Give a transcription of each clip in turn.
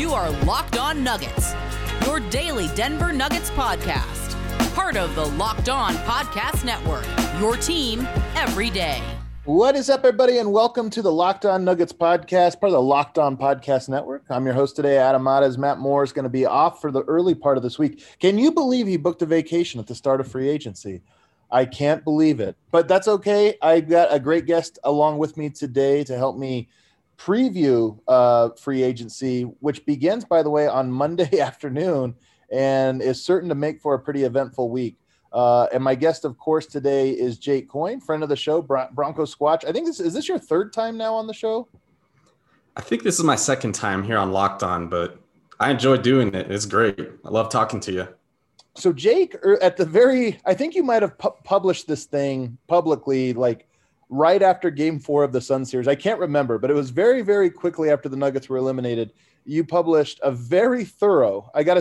You are Locked On Nuggets, your daily Denver Nuggets podcast. Part of the Locked On Podcast Network, your team every day. What is up, everybody, and welcome to the Locked On Nuggets podcast, part of the Locked On Podcast Network. I'm your host today, Adam Mares. Matt Moore is going to be off for the early part of this week. Can you believe he booked a vacation at the start of free agency? I can't believe it, but that's okay. I got a great guest along with me today to help me preview free agency, which begins, by the way, on Monday afternoon and is certain to make for a pretty eventful week. And my guest, of course, today is Jake Coyne, friend of the show, Bronco Squatch. I think is this your third time now on the show? I think this is my second time here on Locked On, but I enjoy doing it. It's great. I love talking to you. So Jake, I think you might have published this thing publicly, like right after Game 4 of the Sun series. I can't remember, but it was very, very quickly after the Nuggets were eliminated. You published a very thorough, like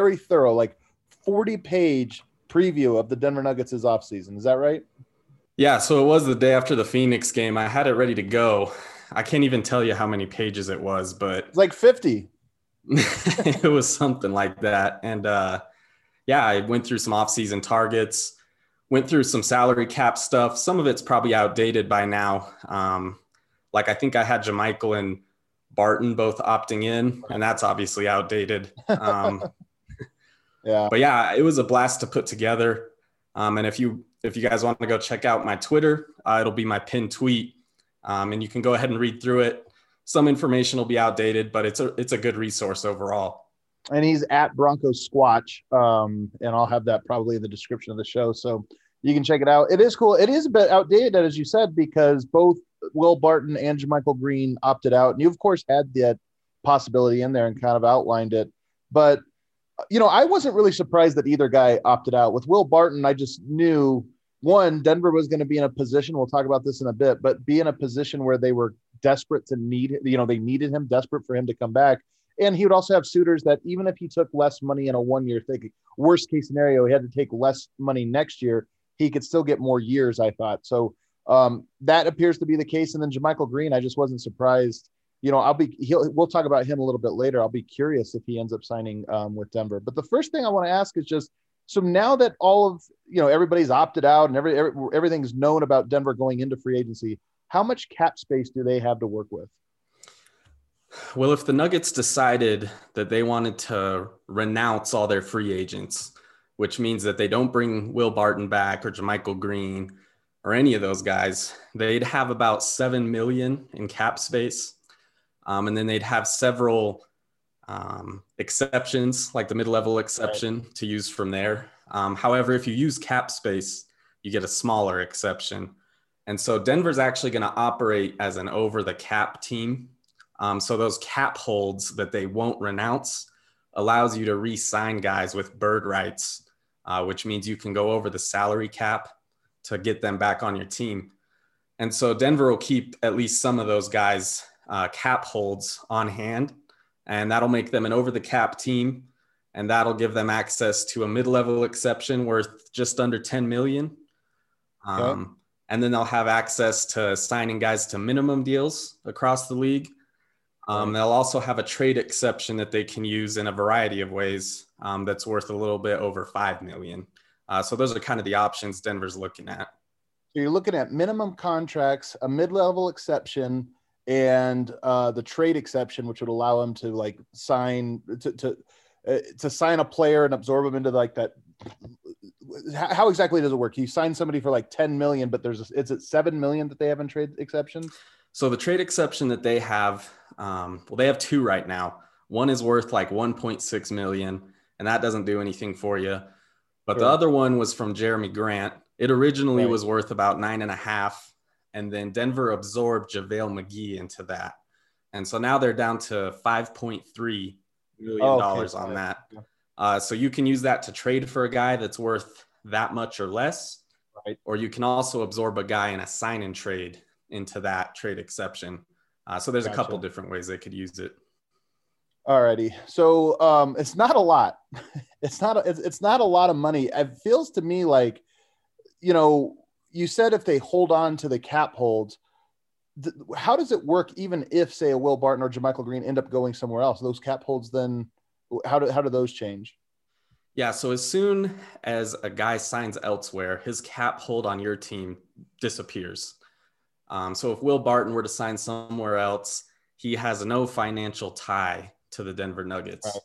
40-page preview of the Denver Nuggets' offseason. Is that right? Yeah, so it was the day after the Phoenix game. I had it ready to go. I can't even tell you how many pages it was, but it's like 50. It was something like that. And I went through some offseason targets, went through some salary cap stuff. Some of it's probably outdated by now. I think I had JaMychal and Barton both opting in, and that's obviously outdated. Yeah. But yeah, it was a blast to put together. And if you guys want to go check out my Twitter, it'll be my pinned tweet. And you can go ahead and read through it. Some information will be outdated, but it's a good resource overall. And he's at Bronco Squatch. And I'll have that probably in the description of the show, so you can check it out. It is cool. It is a bit outdated, as you said, because both Will Barton and JaMychal Green opted out. And you, of course, had that possibility in there and kind of outlined it. But I wasn't really surprised that either guy opted out. With Will Barton, I just knew, one, Denver was going to be in a position, we'll talk about this in a bit, but be in a position where they were desperate to they needed him, desperate for him to come back. And he would also have suitors that even if he took less money in a 1-year thing, worst case scenario, he had to take less money next year, he could still get more years, I thought. So that appears to be the case. And then JaMychal Green, I just wasn't surprised. We'll talk about him a little bit later. I'll be curious if he ends up signing with Denver. But the first thing I want to ask is just, so now that all of, everybody's opted out and everything's known about Denver going into free agency, how much cap space do they have to work with? Well, if the Nuggets decided that they wanted to renounce all their free agents, which means that they don't bring Will Barton back or JaMychal Green or any of those guys, they'd have about $7 million in cap space. And then they'd have several exceptions, like the mid-level exception to use from there. However, if you use cap space, you get a smaller exception. And so Denver's actually going to operate as an over-the-cap team. So those cap holds that they won't renounce allows you to re-sign guys with bird rights, which means you can go over the salary cap to get them back on your team. And so Denver will keep at least some of those guys' cap holds on hand, and that'll make them an over-the-cap team, and that'll give them access to a mid-level exception worth just under $10 million. And then they'll have access to signing guys to minimum deals across the league. They'll also have a trade exception that they can use in a variety of ways that's worth a little bit over $5 million. So those are kind of the options Denver's looking at. So you're looking at minimum contracts, a mid-level exception, and the trade exception, which would allow them to sign to sign a player and absorb them into that. How exactly does it work? You sign somebody for $10 million, but is it $7 million that they have in trade exceptions? So the trade exception that they have, they have two right now. One is worth $1.6 million, and that doesn't do anything for you. But the other one was from Jeremy Grant. It originally was worth about 9.5, and then Denver absorbed JaVale McGee into that. And so now they're down to $5.3 million on that. So you can use that to trade for a guy that's worth that much or less, or you can also absorb a guy in a sign and trade into that trade exception. So there's a couple different ways they could use it. Alrighty. So it's not a lot. It's not a lot of money. It feels to me like, you said if they hold on to the cap holds, how does it work even if, say, a Will Barton or JaMychal Green end up going somewhere else? Those cap holds then, how do those change? Yeah, so as soon as a guy signs elsewhere, his cap hold on your team disappears. So if Will Barton were to sign somewhere else, he has no financial tie to the Denver Nuggets. Right.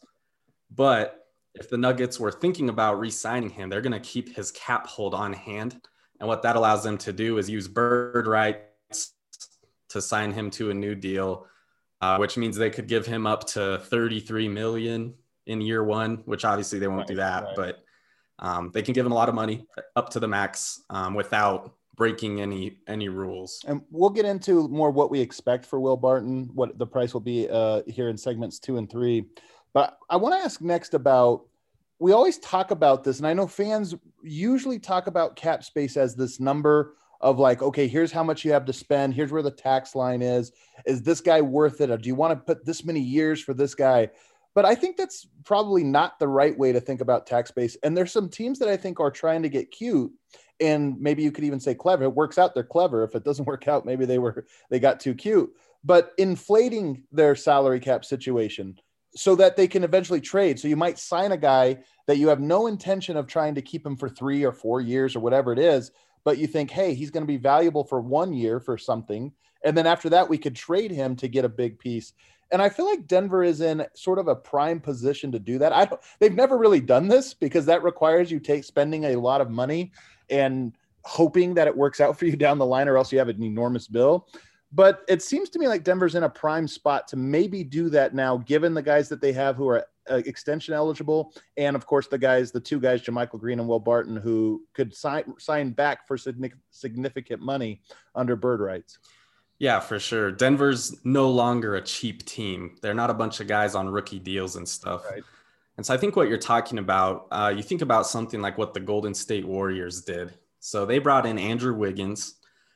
But if the Nuggets were thinking about re-signing him, they're going to keep his cap hold on hand. And what that allows them to do is use bird rights to sign him to a new deal, which means they could give him up to $33 million in year one, which obviously they won't do that, but they can give him a lot of money up to the max without breaking any rules. And we'll get into more what we expect for Will Barton, what the price will be here in segments 2 and 3. But I want to ask next about, we always talk about this, and I know fans usually talk about cap space as this number of like, okay, here's how much you have to spend. Here's where the tax line is. Is this guy worth it? Or do you want to put this many years for this guy? But I think that's probably not the right way to think about tax space. And there's some teams that I think are trying to get cute, and maybe you could even say clever. It works out, they're clever. If it doesn't work out, maybe they got too cute. But inflating their salary cap situation so that they can eventually trade. So you might sign a guy that you have no intention of trying to keep him for 3 or 4 years or whatever it is, but you think, hey, he's going to be valuable for 1 year for something. And then after that, we could trade him to get a big piece. And I feel like Denver is in sort of a prime position to do that. They've never really done this because that requires you spending a lot of money and hoping that it works out for you down the line, or else you have an enormous bill. But it seems to me like Denver's in a prime spot to maybe do that now, given the guys that they have who are extension eligible. And of course, the 2 guys, JaMychal Green and Will Barton, who could sign back for significant money under bird rights. Yeah, for sure. Denver's no longer a cheap team. They're not a bunch of guys on rookie deals and stuff. Right. And so I think what you're talking about, you think about something like what the Golden State Warriors did. So they brought in Andrew Wiggins,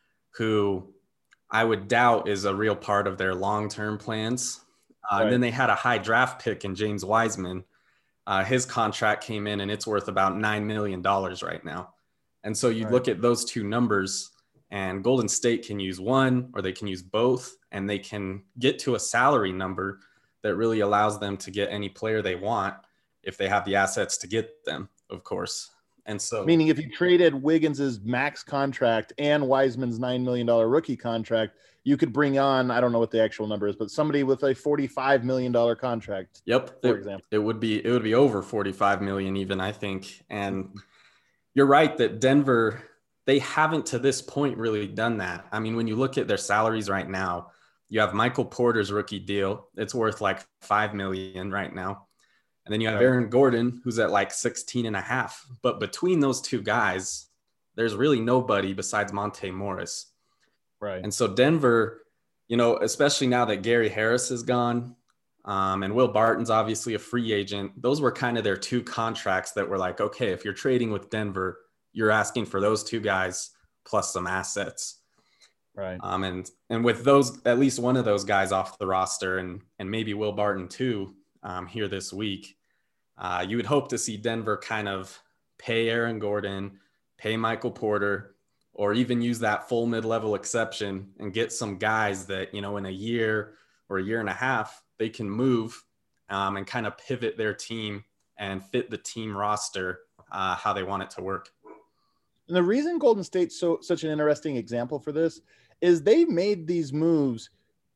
who I would doubt is a real part of their long-term plans. Right. And then they had a high draft pick in James Wiseman. His contract came in and it's worth about $9 million right now. And so you look at those two numbers, and Golden State can use one or they can use both, and they can get to a salary number that really allows them to get any player they want if they have the assets to get them, of course. And so, meaning if you traded Wiggins's max contract and Wiseman's $9 million rookie contract, you could bring on, I don't know what the actual number is, but somebody with a $45 million contract. Yep. For example, it would be over 45 million even, I think. And you're right that Denver, they haven't to this point really done that. I mean, when you look at their salaries right now, you have Michael Porter's rookie deal. It's worth like $5 million right now. And then you have Aaron Gordon, who's at like 16.5. But between those two guys, there's really nobody besides Monte Morris. Right. And so Denver, especially now that Gary Harris is gone, and Will Barton's obviously a free agent, those were kind of their 2 contracts that were like, okay, if you're trading with Denver, you're asking for those 2 guys plus some assets. Right. And with those, at least one of those guys off the roster, and maybe Will Barton too, here this week, you would hope to see Denver kind of pay Aaron Gordon, pay Michael Porter, or even use that full mid-level exception and get some guys that, in a year or a year and a half, they can move and kind of pivot their team and fit the team roster how they want it to work. And the reason Golden State's such an interesting example for this is they made these moves,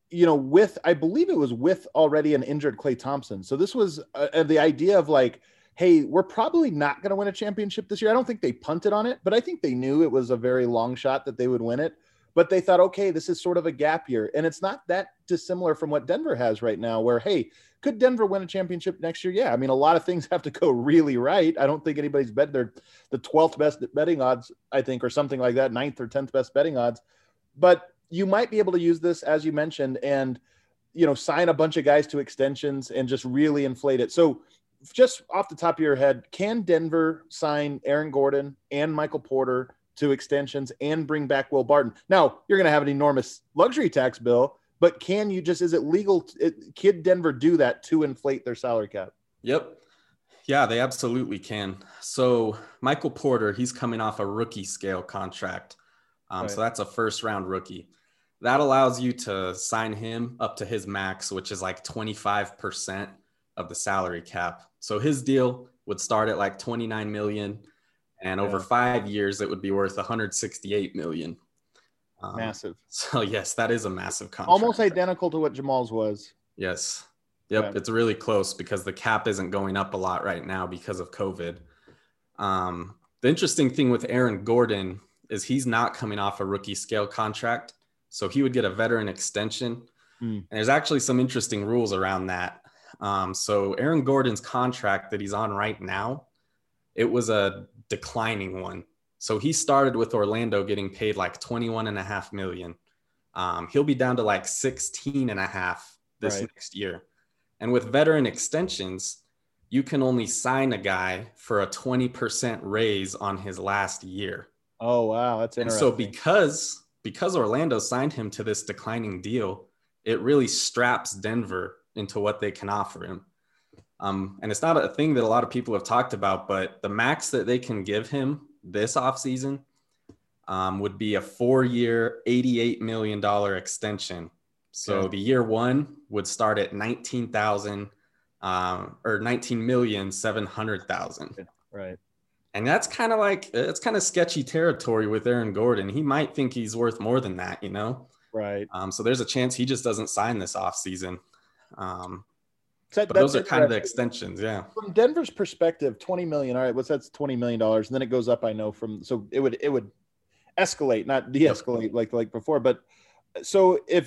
I believe it was with already an injured Klay Thompson. So this was the idea of like, hey, we're probably not going to win a championship this year. I don't think they punted on it, but I think they knew it was a very long shot that they would win it. But they thought, okay, this is sort of a gap year. And it's not that dissimilar from what Denver has right now, where, hey, could Denver win a championship next year? Yeah. I mean, a lot of things have to go really right. I don't think anybody's bet they're the 12th best betting odds, I think, or something like that, 9th or 10th best betting odds. But you might be able to use this, as you mentioned, and, sign a bunch of guys to extensions and just really inflate it. So just off the top of your head, can Denver sign Aaron Gordon and Michael Porter to extensions and bring back Will Barton? Now, you're going to have an enormous luxury tax bill, but is it legal? Can Denver do that to inflate their salary cap? Yep. Yeah, they absolutely can. So Michael Porter, he's coming off a rookie scale contract. So that's a first round rookie. that allows you to sign him up to his max, which is like 25% of the salary cap. So his deal would start at like 29 million, and over 5 years, it would be worth 168 million. Massive. So yes, that is a massive contract. Almost identical to what Jamal's was. Yes. Yep. It's really close because the cap isn't going up a lot right now because of COVID. The interesting thing with Aaron Gordon is he's not coming off a rookie scale contract. So he would get a veteran extension. And there's actually some interesting rules around that. So Aaron Gordon's contract that he's on right now, it was a declining one. So he started with Orlando getting paid like 21.5 million. He'll be down to like 16.5 this next year. And with veteran extensions, you can only sign a guy for a 20% raise on his last year. Oh, wow. That's interesting. And so because Orlando signed him to this declining deal, it really straps Denver into what they can offer him. And it's not a thing that a lot of people have talked about, but the max that they can give him this offseason would be a 4-year, $88 million extension. So the year one would start at 19,000 or 19,700,000. Right. And that's kind of like, it's kind of sketchy territory with Aaron Gordon. He might think he's worth more than that, you know? Right. So there's a chance he just doesn't sign this offseason. But those are kind of the extensions. Yeah. From Denver's perspective, 20 million. All right. That's $20 million. And then it goes up, I know so it would escalate, not de-escalate like before. But so if,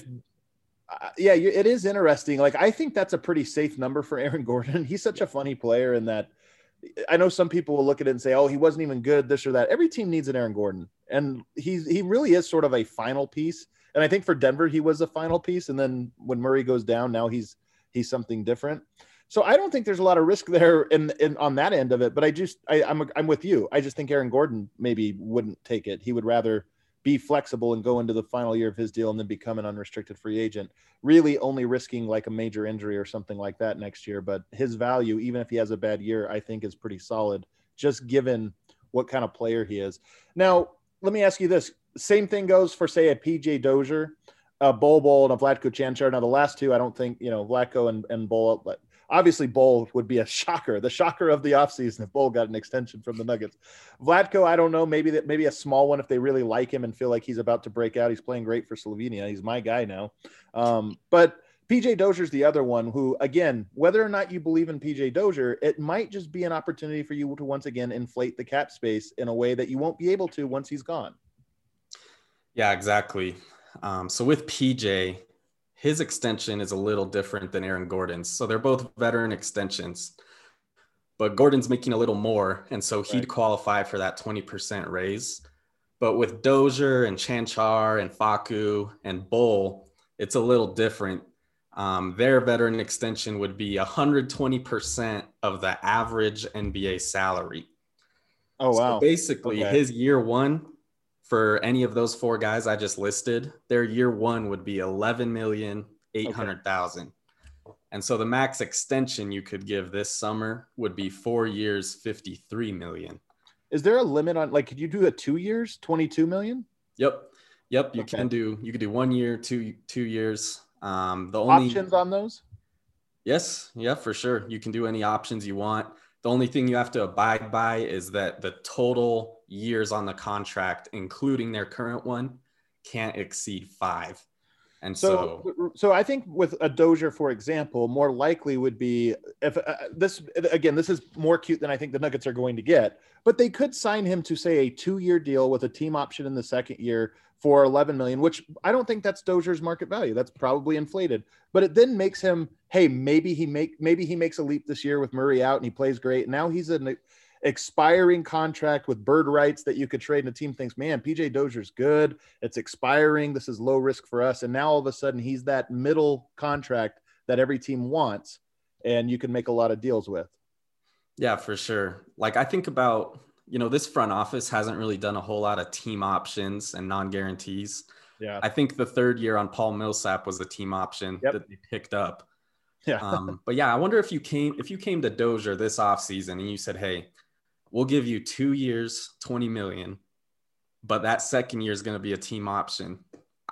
it is interesting. Like, I think that's a pretty safe number for Aaron Gordon. He's such a funny player in that I know some people will look at it and say, oh, he wasn't even good, this or that. Every team needs an Aaron Gordon. And he really is sort of a final piece. And I think for Denver, he was a final piece. And then when Murray goes down, now he's something different. So I don't think there's a lot of risk there in on that end of it. But I'm with you. I just think Aaron Gordon maybe wouldn't take it. He would rather be flexible and go into the final year of his deal and then become an unrestricted free agent, really only risking like a major injury or something like that next year. But his value, even if he has a bad year, I think is pretty solid, just given what kind of player he is. Now, let me ask you this. Same thing goes for, say, a PJ Dozier, a Bol, and a Vlatko Cancar. Now, the last two, I don't think, Vlatko and Bol, but obviously Bol would be a shocker, the shocker of the offseason if Bol got an extension from the Nuggets. Vlatko, I don't know, maybe a small one if they really like him and feel like he's about to break out. He's playing great for Slovenia. He's my guy now. But PJ Dozier's the other one who, again, whether or not you believe in PJ Dozier, it might just be an opportunity for you to once again inflate the cap space in a way that you won't be able to once he's gone. Yeah, exactly. So with PJ, his extension is a little different than Aaron Gordon's. So they're both veteran extensions, but Gordon's making a little more. And so he'd qualify for that 20% raise. But with Dozier and Cancar and Facu and Bol, it's a little different. Their veteran extension would be 120% of the average NBA salary. Oh, wow. So basically his year one, for any of those four guys I just listed, their year one would be 11,800,000. And so the max extension you could give this summer would be 4 years, 53 million. Is there a limit on, like, could you do a 2 years, 22 million? Yep. You could do 1 year, two years. The only options on those? Yes. Yeah, for sure. You can do any options you want. The only thing you have to abide by is that the total years on the contract, including their current one, can't exceed 5. And so I think with a Dozier, for example, more likely would be if this is more cute than I think the Nuggets are going to get, but they could sign him to, say, a 2-year deal with a team option in the second year for 11 million, which I don't think that's Dozier's market value. That's probably inflated, but it then makes him, hey, maybe he makes a leap this year with Murray out and he plays great. Now he's an expiring contract with bird rights that you could trade, and the team thinks, man, PJ Dozier's good. It's expiring. This is low risk for us. And now all of a sudden he's that middle contract that every team wants and you can make a lot of deals with. Yeah, for sure. Like, I think about, this front office hasn't really done a whole lot of team options and non-guarantees. Yeah. I think the third year on Paul Millsap was a team option that they picked up. Yeah. But yeah, I wonder if you came to Dozier this offseason and you said, hey, we'll give you 2 years, 20 million, but that second year is going to be a team option.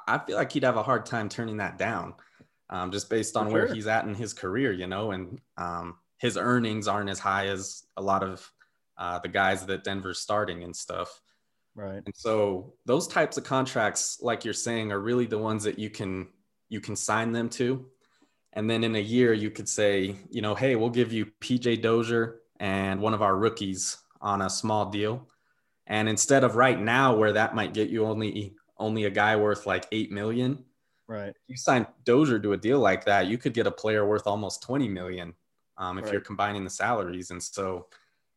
I feel like he'd have a hard time turning that down, just based on where he's at in his career, and his earnings aren't as high as a lot of the guys that Denver's starting and stuff. Right. And so those types of contracts, like you're saying, are really the ones that you can sign them to. And then in a year, you could say, hey, we'll give you PJ Dozier and one of our rookies on a small deal. And instead of right now, where that might get you only a guy worth like $8 million, right? You sign Dozier to a deal like that, you could get a player worth almost $20 million if you're combining the salaries. And so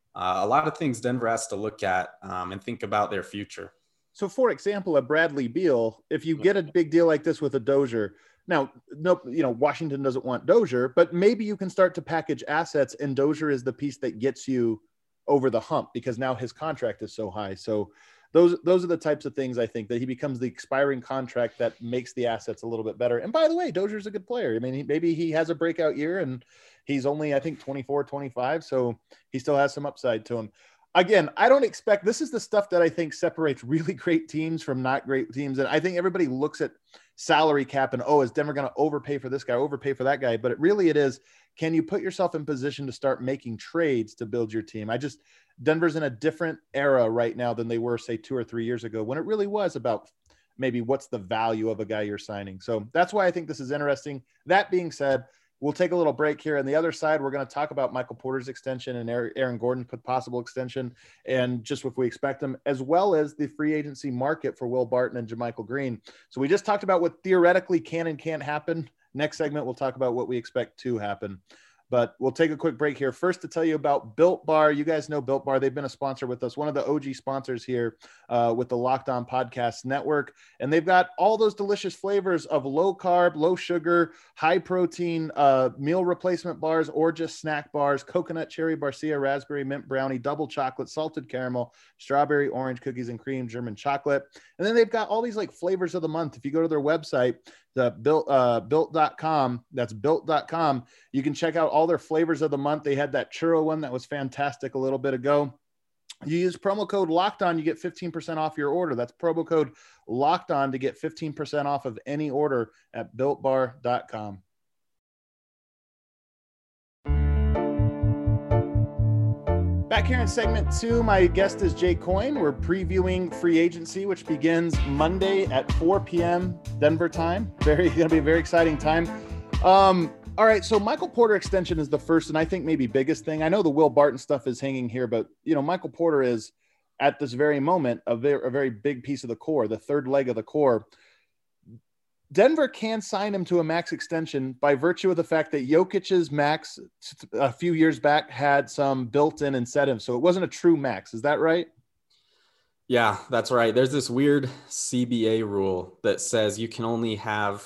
a lot of things Denver has to look at and think about their future. So, for example, a Bradley Beal, if you get a big deal like this with a Dozier, now, no, Washington doesn't want Dozier, but maybe you can start to package assets, and Dozier is the piece that gets you over the hump because now his contract is so high. So those are the types of things I think that he becomes the expiring contract that makes the assets a little bit better. And by the way, Dozier's a good player. I mean, maybe he has a breakout year and he's only, I think, 24, 25. So he still has some upside to him. Again, I don't expect, this is the stuff that I think separates really great teams from not great teams. And I think everybody looks at salary cap and, is Denver going to overpay for this guy, overpay for that guy? But it is, can you put yourself in position to start making trades to build your team? Denver's in a different era right now than they were, say, 2 or 3 years ago, when it really was about maybe what's the value of a guy you're signing. So that's why I think this is interesting. That being said, we'll take a little break here. On the other side, we're going to talk about Michael Porter's extension and Aaron Gordon's possible extension, and just if we expect them, as well as the free agency market for Will Barton and JaMychal Green. So we just talked about what theoretically can and can't happen. Next segment, we'll talk about what we expect to happen. But we'll take a quick break here. First, to tell you about Built Bar. You guys know Built Bar. They've been a sponsor with us, one of the OG sponsors here with the Locked On Podcast Network. And they've got all those delicious flavors of low carb, low sugar, high protein meal replacement bars, or just snack bars: coconut, cherry barcia, raspberry, mint brownie, double chocolate, salted caramel, strawberry, orange, cookies and cream, German chocolate. And then they've got all these like flavors of the month. If you go to their website, the built.com, that's built.com, you can check out all their flavors of the month. They had that churro one that was fantastic a little bit ago. You use promo code Locked On, you get 15% off your order. That's promo code Locked On to get 15% off of any order at builtbar.com. Back here in segment 2, my guest is Jay Coyne. We're previewing free agency, which begins Monday at 4 p.m. Denver time. Going to be a very exciting time. All right, so Michael Porter extension is the first and I think maybe biggest thing. I know the Will Barton stuff is hanging here, but Michael Porter is at this very moment a very big piece of the core, the third leg of the core. Denver can sign him to a max extension by virtue of the fact that Jokic's max a few years back had some built-in incentives. So it wasn't a true max. Is that right? Yeah, that's right. There's this weird CBA rule that says you can only have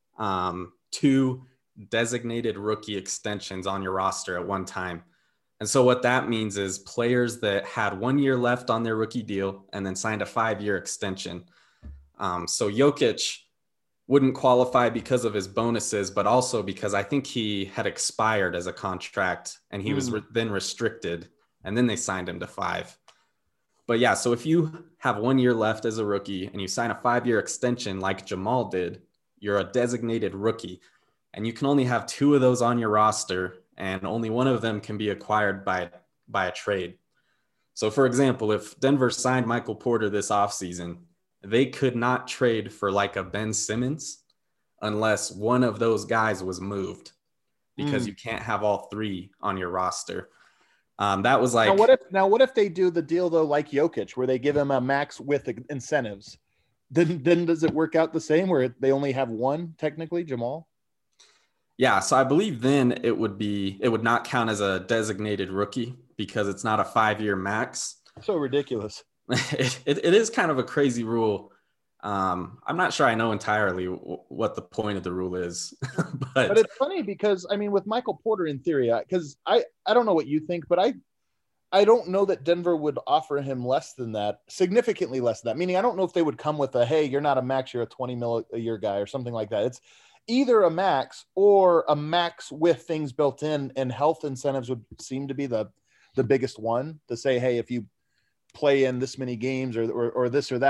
2 designated rookie extensions on your roster at one time. And so what that means is players that had 1 year left on their rookie deal and then signed a 5-year extension. So Jokic wouldn't qualify because of his bonuses, but also because I think he had expired as a contract and he was then restricted, and then they signed him to 5. But yeah, so if you have 1 year left as a rookie and you sign a 5-year extension like Jamal did, you're a designated rookie, and you can only have 2 of those on your roster, and only one of them can be acquired by a trade. So for example, if Denver signed Michael Porter this offseason, they could not trade for like a Ben Simmons unless one of those guys was moved, because you can't have all 3 on your roster. That was like, what if they do the deal though, like Jokic, where they give him a max with incentives? Then does it work out the same where they only have 1 technically, Jamal? Yeah. So I believe then it would not count as a designated rookie because it's not a 5-year max. So ridiculous. It is kind of a crazy rule. I'm not sure I know entirely what the point of the rule is, but it's funny because I mean, with Michael Porter in theory, because I don't know what you think, but I don't know that Denver would offer him less than that, significantly less than that. Meaning, I don't know if they would come with hey, you're not a max, you're a 20 mil a year guy or something like that. It's either a max or a max with things built in, and health incentives would seem to be the biggest one to say, hey, if you play in this many games or this or that.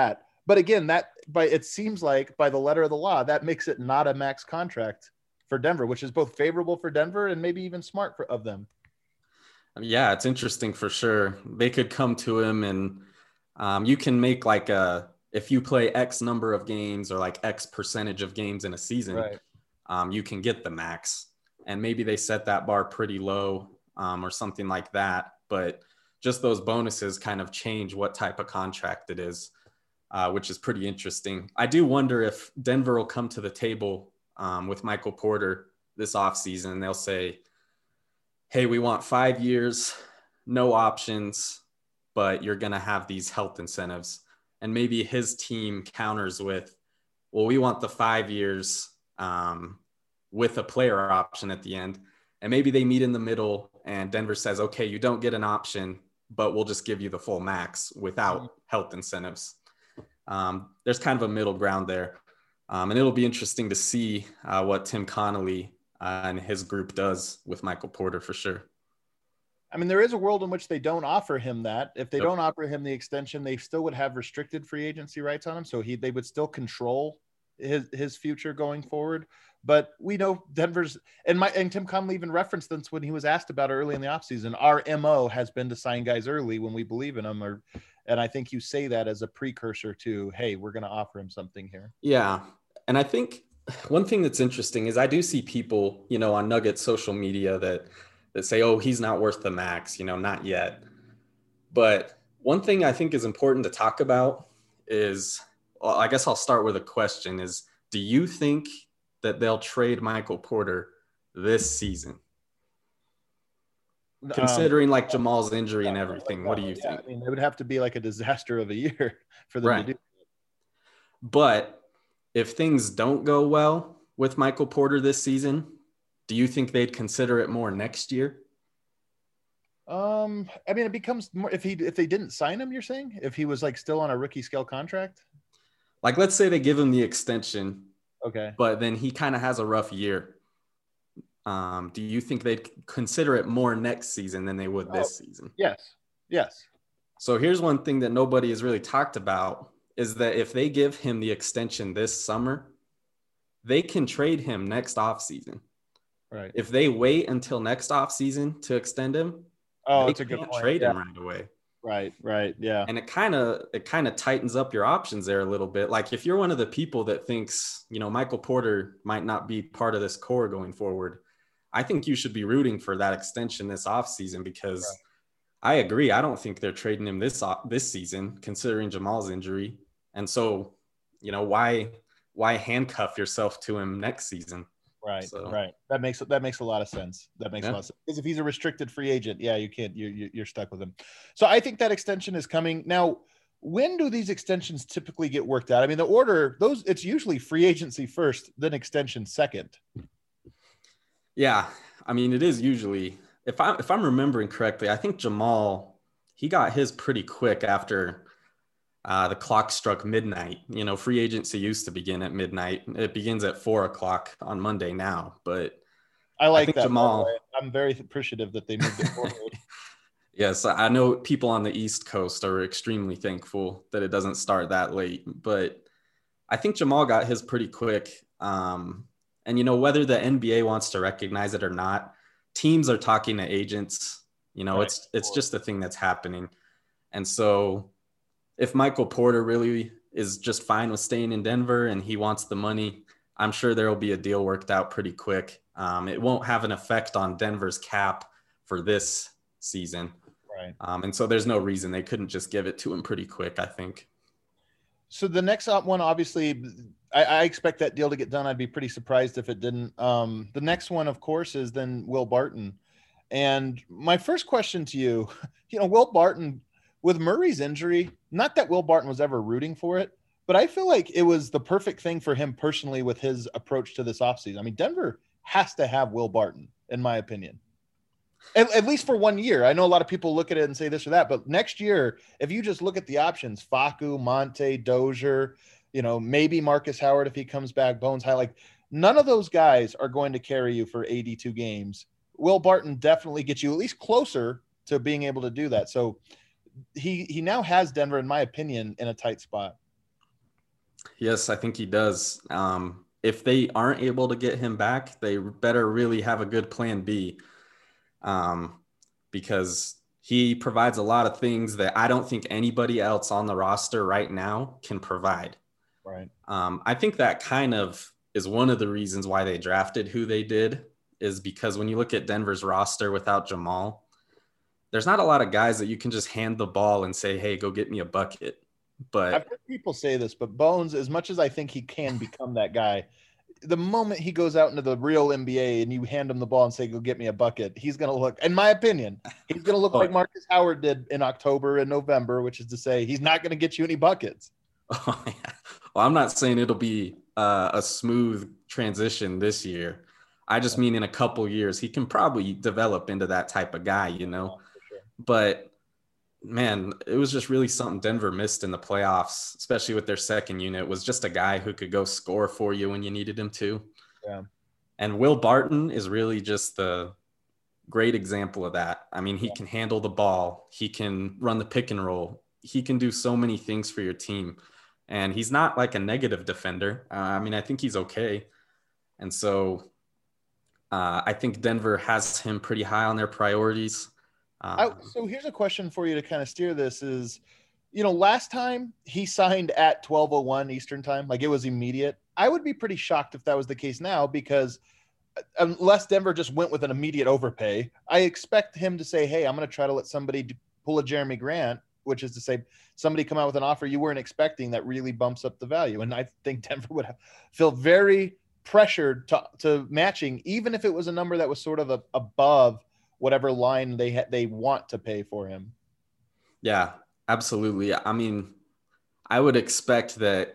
But again, it seems like by the letter of the law, that makes it not a max contract for Denver, which is both favorable for Denver and maybe even smart of them. Yeah, it's interesting for sure. They could come to him and you can make like if you play X number of games or like X percentage of games in a season, right. You can get the max. And maybe they set that bar pretty low or something like that. But just those bonuses kind of change what type of contract it is, which is pretty interesting. I do wonder if Denver will come to the table with Michael Porter this offseason and they'll say, hey, we want 5 years, no options, but you're going to have these health incentives. And maybe his team counters with, well, we want the 5 years with a player option at the end. And maybe they meet in the middle and Denver says, okay, you don't get an option, but we'll just give you the full max without health incentives. There's kind of a middle ground there. And it'll be interesting to see what Tim Connolly and his group does with Michael Porter for sure. I mean, there is a world in which they don't offer him that. If they don't offer him the extension, they still would have restricted free agency rights on him. So they would still control his future going forward. But we know Denver's and Tim Connolly even referenced this when he was asked about it early in the offseason. Our MO has been to sign guys early when we believe in them. And I think you say that as a precursor to, hey, we're going to offer him something here. Yeah. And I think one thing that's interesting is I do see people, on Nuggets social media that say, oh, he's not worth the max, not yet. But one thing I think is important to talk about is, well, I guess I'll start with a question is, do you think that they'll trade Michael Porter this season? Considering like Jamal's injury and everything, what do you think? I mean, it would have to be like a disaster of a year for them to do. But if things don't go well with Michael Porter this season, do you think they'd consider it more next year? I mean, it becomes more if they didn't sign him, you're saying? If he was like still on a rookie scale contract? Like, let's say they give him the extension. Okay. But then he kind of has a rough year. Do you think they'd consider it more next season than they would this season? Yes. So here's one thing that nobody has really talked about is that if they give him the extension this summer, they can trade him next offseason. Right. If they wait until next offseason to extend him, it's a good point. Trade him right away. Right. Yeah. And it kind of tightens up your options there a little bit. Like if you're one of the people that thinks, Michael Porter might not be part of this core going forward, I think you should be rooting for that extension this offseason because I agree. I don't think they're trading him this season, considering Jamal's injury. And so, why handcuff yourself to him next season? Right. That makes a lot of sense. A lot of sense. Because if he's a restricted free agent, you can't. You're stuck with him. So I think that extension is coming now. When do these extensions typically get worked out? I mean, the order it's usually free agency first, then extension second. Yeah, I mean, it is usually. If I'm remembering correctly, I think Jamal, he got his pretty quick after the clock struck midnight. Free agency used to begin at midnight. It begins at 4:00 on Monday now, but I think that Jamal. I'm very appreciative that they moved it forward. Yes, I know people on the East Coast are extremely thankful that it doesn't start that late, but I think Jamal got his pretty quick. And whether the NBA wants to recognize it or not, teams are talking to agents. It's just a thing that's happening. And so if Michael Porter really is just fine with staying in Denver and he wants the money, I'm sure there will be a deal worked out pretty quick. It won't have an effect on Denver's cap for this season. Right. And so there's no reason they couldn't just give it to him pretty quick, I think. So the next one, obviously, I expect that deal to get done. I'd be pretty surprised if it didn't. The next one, of course, is then Will Barton. And my first question to you, Will Barton, with Murray's injury, not that Will Barton was ever rooting for it, but I feel like it was the perfect thing for him personally with his approach to this offseason. I mean, Denver has to have Will Barton, in my opinion. At least for 1 year. I know a lot of people look at it and say this or that, but next year, if you just look at the options, Facu, Monte, Dozier, maybe Marcus Howard if he comes back, Bones High, like none of those guys are going to carry you for 82 games. Will Barton definitely gets you at least closer to being able to do that. So he now has Denver, in my opinion, in a tight spot. Yes, I think he does. If they aren't able to get him back, they better really have a good plan B, because he provides a lot of things that I don't think anybody else on the roster right now can provide. Right. I think that kind of is one of the reasons why they drafted who they did, is because when you look at Denver's roster without Jamal, there's not a lot of guys that you can just hand the ball and say, hey, go get me a bucket. But I've heard people say this, but Bones, as much as I think he can become that guy, the moment he goes out into the real NBA and you hand him the ball and say, go get me a bucket, he's going to look, in my opinion, he's going to look like Marcus Howard did in October and November, which is to say he's not going to get you any buckets. Oh, yeah. Well, I'm not saying it'll be a smooth transition this year. I just mean in a couple years, he can probably develop into that type of guy, you know. Sure. But, man, it was just really something Denver missed in the playoffs, especially with their second unit, was just a guy who could go score for you when you needed him to. Yeah. And Will Barton is really just the great example of that. I mean, he can handle the ball. He can run the pick and roll. He can do so many things for your team. And he's not like a negative defender. I mean, I think he's okay. And so I think Denver has him pretty high on their priorities. So here's a question for you to kind of steer this is, you know, last time he signed at 12:01 Eastern time, like it was immediate. I would be pretty shocked if that was the case now, because unless Denver just went with an immediate overpay, I expect him to say, hey, I'm going to try to let somebody pull a Jeremy Grant, which is to say somebody come out with an offer you weren't expecting that really bumps up the value. And I think Denver would feel very pressured to matching, even if it was a number that was sort of above whatever line they want to pay for him. Yeah, absolutely. I mean, I would expect that.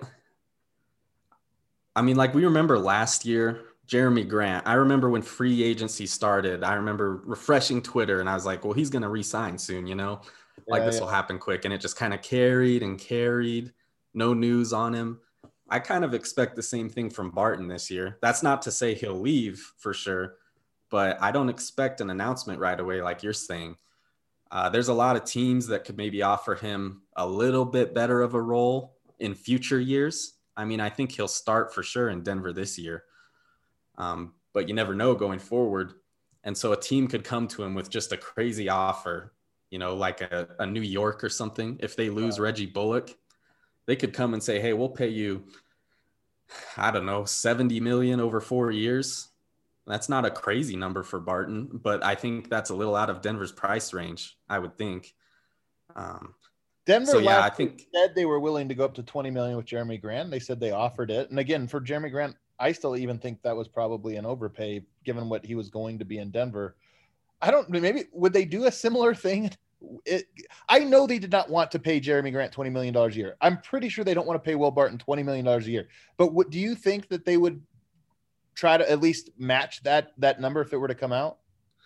I mean, like we remember last year, Jeremy Grant. I remember when free agency started, I remember refreshing Twitter and I was like, well, he's going to re-sign soon, you know, this will happen quick. And it just kind of carried, no news on him. I kind of expect the same thing from Barton this year. That's not to say he'll leave for sure, but I don't expect an announcement right away like you're saying. There's a lot of teams that could maybe offer him a little bit better of a role in future years. I mean, I think he'll start for sure in Denver this year, but you never know going forward. And so a team could come to him with just a crazy offer, you know, like a New York or something. If they lose Reggie Bullock, they could come and say, hey, we'll pay you, I don't know, $70 million over 4 years. That's not a crazy number for Barton, but I think that's a little out of Denver's price range, I would think. Denver I think said they were willing to go up to $20 million with Jeremy Grant. They said they offered it. And again, for Jeremy Grant, I still even think that was probably an overpay given what he was going to be in Denver. Maybe would they do a similar thing? I know they did not want to pay Jeremy Grant $20 million a year. I'm pretty sure they don't want to pay Will Barton $20 million a year. But do you think that they would try to at least match that number if it were to come out?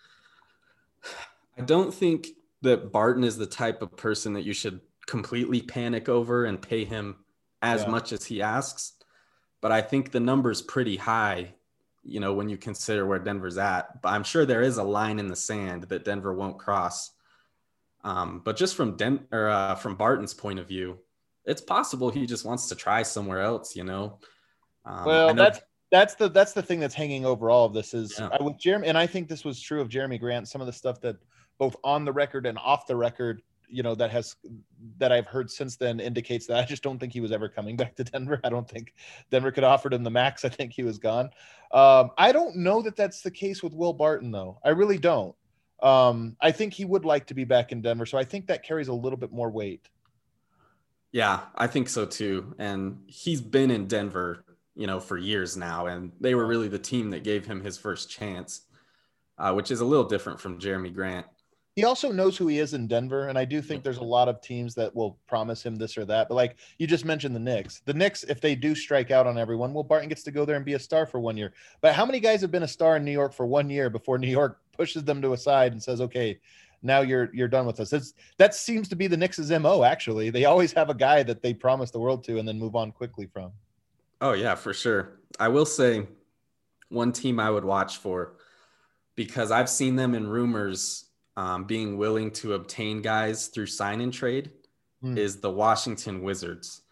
I don't think that Barton is the type of person that you should completely panic over and pay him as much as he asks. But I think the number's pretty high, you know, when you consider where Denver's at. But I'm sure there is a line in the sand that Denver won't cross. But just from Barton's point of view, it's possible he just wants to try somewhere else, you know. That's the thing that's hanging over all of this is with Jeremy, and I think this was true of Jeremy Grant. Some of the stuff that both on the record and off the record, you know, that I've heard since then indicates that I just don't think he was ever coming back to Denver. I don't think Denver could have offered him the max. I think he was gone. I don't know that that's the case with Will Barton, though. I really don't. I think he would like to be back in Denver, so I think that carries a little bit more weight. Yeah, I think so too. And he's been in Denver, you know, for years now, and they were really the team that gave him his first chance, which is a little different from Jeremy Grant. He also knows who he is in Denver, and I do think there's a lot of teams that will promise him this or that. But like you just mentioned, the Knicks, if they do strike out on everyone, Will Barton gets to go there and be a star for 1 year. But how many guys have been a star in New York for 1 year before New York pushes them to a side and says, okay, now you're done with us? That seems to be the Knicks' MO, actually. They always have a guy that they promise the world to and then move on quickly from. Oh, yeah, for sure. I will say one team I would watch for, because I've seen them in rumors being willing to obtain guys through sign and trade, is the Washington Wizards.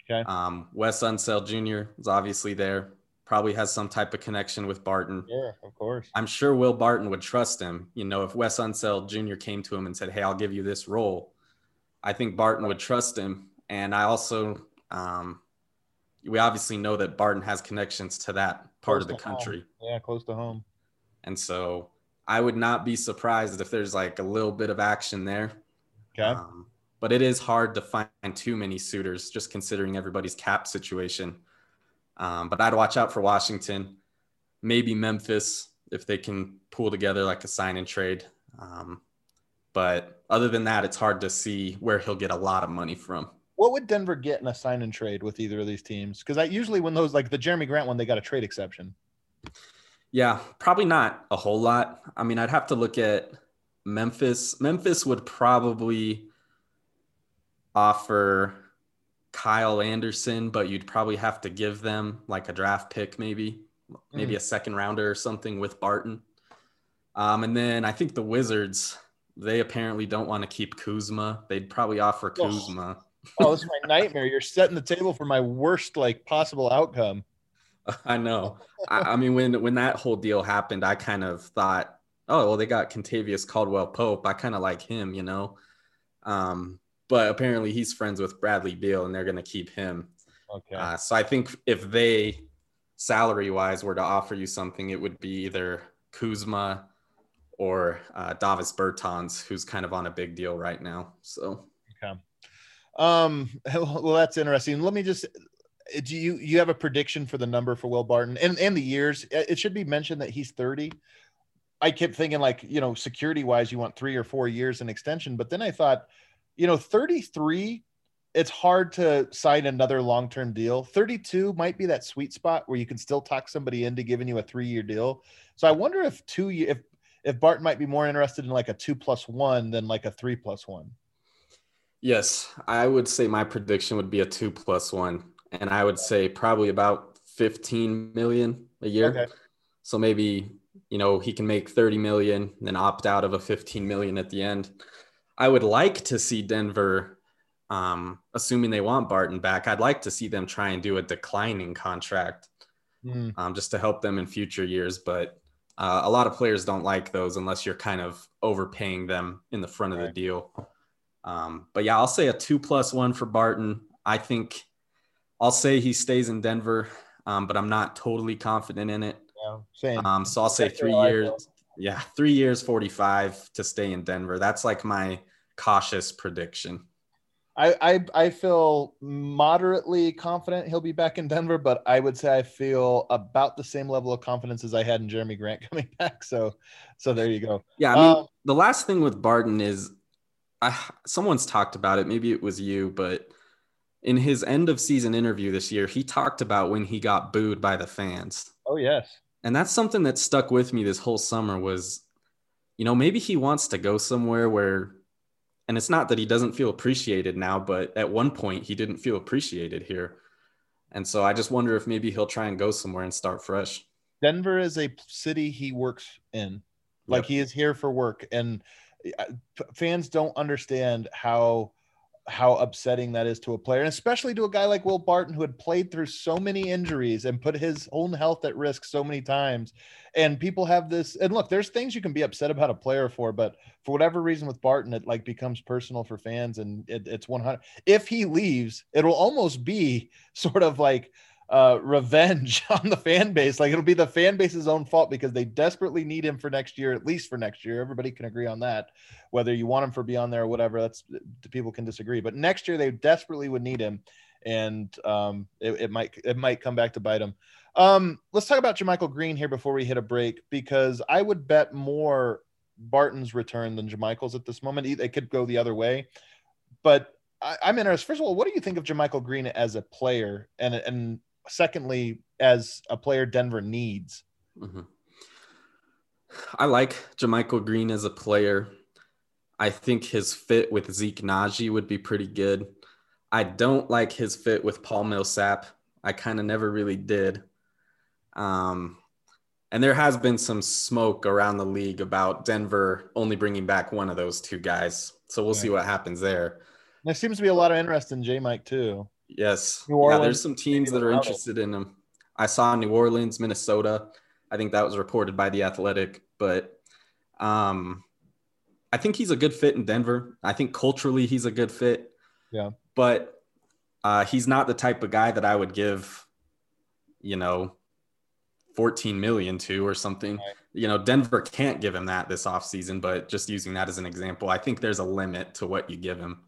Okay. Wes Unseld Jr. is obviously there. Probably has some type of connection with Barton. Yeah, of course. I'm sure Will Barton would trust him. You know, if Wes Unseld Jr. came to him and said, "Hey, I'll give you this role," I think Barton would trust him. And I also, we obviously know that Barton has connections to that part of the country. Yeah, close to home. And so I would not be surprised if there's like a little bit of action there. Okay. But it is hard to find too many suitors, just considering everybody's cap situation. But I'd watch out for Washington, maybe Memphis, if they can pull together like a sign and trade. But other than that, it's hard to see where he'll get a lot of money from. What would Denver get in a sign and trade with either of these teams? Because I usually, when those, like the Jeremy Grant one, they got a trade exception. Yeah, probably not a whole lot. I mean, I'd have to look at Memphis. Memphis would probably offer Kyle Anderson, but you'd probably have to give them like a draft pick, maybe a second rounder or something with Barton. And then I think the Wizards, they apparently don't want to keep Kuzma. They'd probably offer Kuzma. Oh, this is my nightmare. You're setting the table for my worst like possible outcome. I know. I mean, when that whole deal happened, I kind of thought, oh, well, they got Kentavious Caldwell-Pope. I kind of like him, you know. But apparently he's friends with Bradley Beal, and they're going to keep him. Okay. So I think if they, salary-wise, were to offer you something, it would be either Kuzma or Davis Bertans, who's kind of on a big deal right now. So. Okay. Well, that's interesting. Let me just – do you have a prediction for the number for Will Barton and the years? It should be mentioned that he's 30. I kept thinking like, you know, security wise, you want 3 or 4 years in extension. But then I thought, you know, 33, it's hard to sign another long-term deal. 32 might be that sweet spot where you can still talk somebody into giving you a 3-year deal. So I wonder if if Barton might be more interested in like a 2+1 than like a 3+1. Yes, I would say my prediction would be a 2+1. And I would say probably about 15 million a year. Okay. So maybe, you know, he can make 30 million, then opt out of a 15 million at the end. I would like to see Denver, assuming they want Barton back, I'd like to see them try and do a declining contract just to help them in future years. But a lot of players don't like those unless you're kind of overpaying them in the front of the deal. But yeah, I'll say a 2+1 for Barton. I think I'll say he stays in Denver, but I'm not totally confident in it. Yeah, same. So I'll say 3 years. Yeah, 3 years, 45 to stay in Denver. That's like my cautious prediction. I feel moderately confident he'll be back in Denver, but I would say I feel about the same level of confidence as I had in Jeremy Grant coming back. So there you go. Yeah, I mean, the last thing with Barton is someone's talked about it. Maybe it was you, but in his end of season interview this year, he talked about when he got booed by the fans. Oh, yes. And that's something that stuck with me this whole summer was, you know, maybe he wants to go somewhere where, and it's not that he doesn't feel appreciated now, but at one point he didn't feel appreciated here. And so I just wonder if maybe he'll try and go somewhere and start fresh. Denver is a city he works in. Like he is here for work. And fans don't understand how upsetting that is to a player, and especially to a guy like Will Barton, who had played through so many injuries and put his own health at risk so many times. And people have this, and look, there's things you can be upset about a player for, but for whatever reason with Barton, it like becomes personal for fans, and it's 100. If he leaves, it'll almost be sort of like revenge on the fan base. Like it'll be the fan base's own fault because they desperately need him for next year, at least for next year. Everybody can agree on that. Whether you want him for beyond there or whatever, that's people can disagree. But next year they desperately would need him, and it might come back to bite him. Let's talk about JaMychal Green here before we hit a break, because I would bet more Barton's return than JaMychal's at this moment. It could go the other way, but I'm interested. First of all, what do you think of JaMychal Green as a player, and secondly, as a player Denver needs? Mm-hmm. I like JaMychal Green as a player. I think his fit with Zeke Naji would be pretty good. I don't like his fit with Paul Millsap. I kind of never really did. And there has been some smoke around the league about Denver only bringing back one of those two guys. So we'll see what happens there. There seems to be a lot of interest in J-Mike too. Yes. New Orleans, yeah, there's some teams that are interested in him. I saw New Orleans, Minnesota. I think that was reported by The Athletic, but I think he's a good fit in Denver. I think culturally he's a good fit. Yeah. But he's not the type of guy that I would give, 14 million to or something. Right. Denver can't give him that this offseason, but just using that as an example, I think there's a limit to what you give him.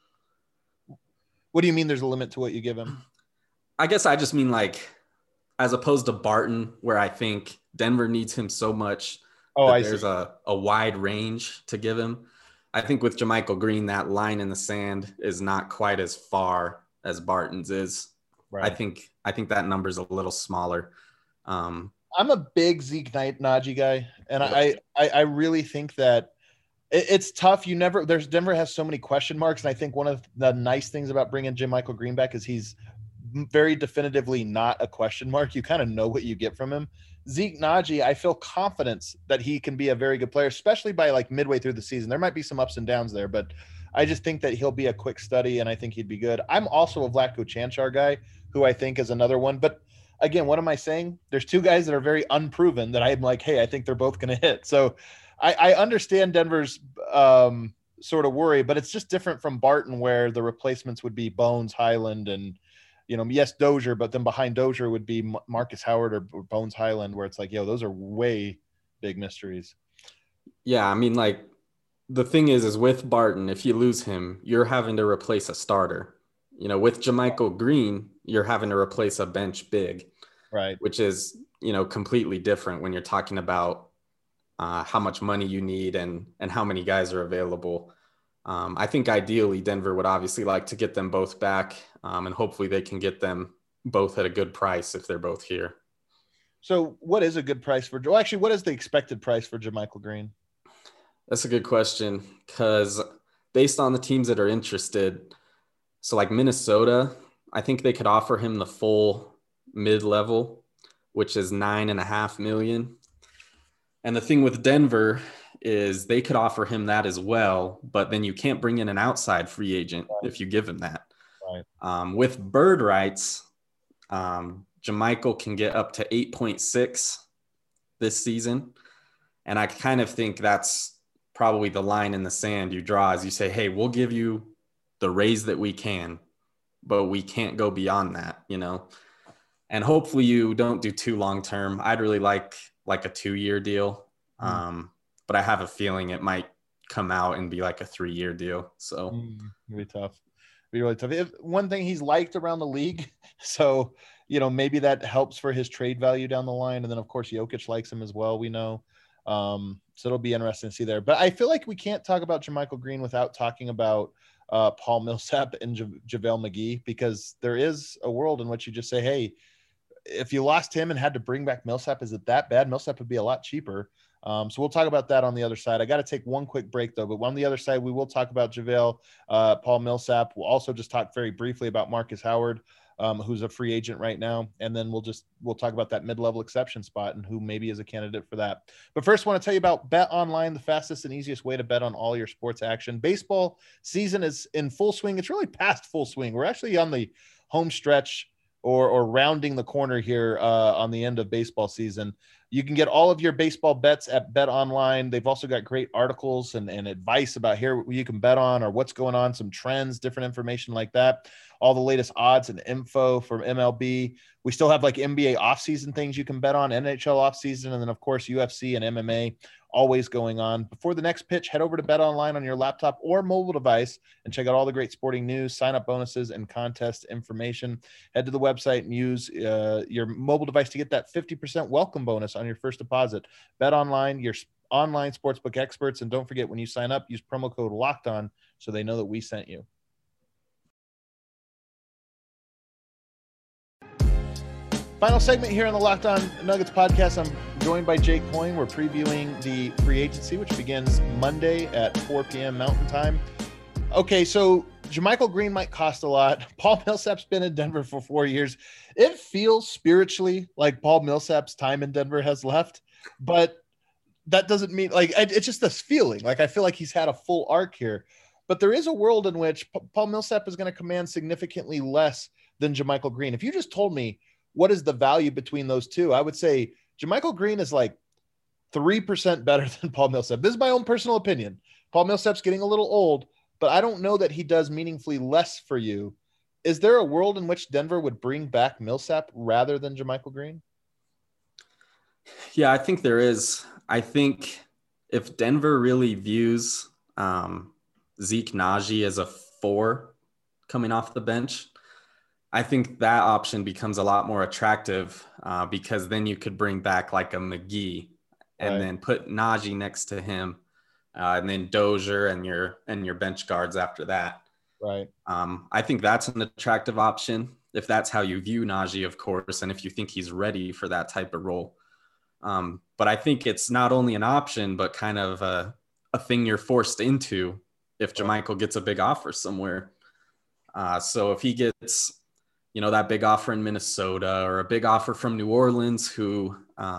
What do you mean there's a limit to what you give him? I guess I just mean like, as opposed to Barton, where I think Denver needs him so much there's a wide range to give him. I think with JaMychal Green, that line in the sand is not quite as far as Barton's is. Right. I think that number's a little smaller. I'm a big Zeke Nnaji guy, and I really think that it's tough. Denver has so many question marks, and I think one of the nice things about bringing JaMychal Green back is he's very definitively not a question mark. You kind of know what you get from him. Zeke Nnaji, I feel confidence that he can be a very good player, especially by like midway through the season. There might be some ups and downs there, but I just think that he'll be a quick study, and I think he'd be good. I'm also a Vlatko Čančar guy, who I think is another one. But again, what am I saying? There's two guys that are very unproven that I'm like, hey, I think they're both going to hit. So I understand Denver's sort of worry, but it's just different from Barton, where the replacements would be Bones, Highland, and yes, Dozier, but then behind Dozier would be Marcus Howard or Bones Highland, where it's like, those are way big mysteries. Yeah, I mean, like, the thing is with Barton, if you lose him, you're having to replace a starter. With JaMychal Green, you're having to replace a bench big, right? Which is, completely different when you're talking about how much money you need and how many guys are available. I think ideally Denver would obviously like to get them both back, and hopefully they can get them both at a good price if they're both here. So what is a good price for – well, actually, what is the expected price for JaMychal Green? That's a good question, because based on the teams that are interested, so like Minnesota, I think they could offer him the full mid-level, which is $9.5 million. And the thing with Denver is they could offer him that as well, but then you can't bring in an outside free agent if you give him that. Right. With bird rights, JaMychal can get up to 8.6 this season. And I kind of think that's probably the line in the sand you draw as you say, hey, we'll give you the raise that we can, but we can't go beyond that, and hopefully you don't do too long-term. I'd really like a 2-year deal. But I have a feeling it might come out and be like a 3-year deal. So it'd be really tough. One thing he's liked around the league. So, maybe that helps for his trade value down the line. And then of course, Jokic likes him as well. We know. So it'll be interesting to see there, but I feel like we can't talk about JaMychal Green without talking about Paul Millsap and JaVale McGee, because there is a world in which you just say, hey, if you lost him and had to bring back Millsap, is it that bad? Millsap would be a lot cheaper. So we'll talk about that on the other side. I got to take one quick break though, but on the other side, we will talk about JaVale, Paul Millsap. We'll also just talk very briefly about Marcus Howard, who's a free agent right now. And then we'll talk about that mid-level exception spot and who maybe is a candidate for that. But first, I want to tell you about Bet Online, the fastest and easiest way to bet on all your sports action. Baseball season is in full swing. It's really past full swing. We're actually on the home stretch or rounding the corner here on the end of baseball season. You can get all of your baseball bets at Bet Online. They've also got great articles and advice about here what you can bet on or what's going on, some trends, different information like that. All the latest odds and info from MLB. We still have like NBA offseason things you can bet on, NHL offseason, and then of course UFC and MMA always going on. Before the next pitch, head over to Bet Online on your laptop or mobile device and check out all the great sporting news, sign-up bonuses, and contest information. Head to the website and use your mobile device to get that 50% welcome bonus on your first deposit. Bet Online, your online sportsbook experts, and don't forget when you sign up, use promo code LOCKEDON so they know that we sent you. Final segment here on the Locked On Nuggets podcast. I'm joined by Jake Coyne. We're previewing the free agency, which begins Monday at 4 p.m. Mountain Time. Okay, so JaMychal Green might cost a lot. Paul Millsap's been in Denver for 4 years. It feels spiritually like Paul Millsap's time in Denver has left, but that doesn't mean like it's just this feeling. Like I feel like he's had a full arc here. but there is a world in which Paul Millsap is going to command significantly less than JaMychal Green. If you just told me what is the value between those two, I would say JaMychal Green is like 3% better than Paul Millsap. This is my own personal opinion. Paul Millsap's getting a little old, but I don't know that he does meaningfully less for you. Is there a world in which Denver would bring back Millsap rather than JaMychal Green? Yeah, I think there is. I think if Denver really views Zeke Nnaji as a 4 coming off the bench, I think that option becomes a lot more attractive because then you could bring back like a McGee and then put Nnaji next to him and then Dozier and your bench guards after that. Right. I think that's an attractive option if that's how you view Nnaji, of course, and if you think he's ready for that type of role. But I think it's not only an option, but kind of a thing you're forced into if JaMychal gets a big offer somewhere. So if he gets, that big offer in Minnesota or a big offer from New Orleans, who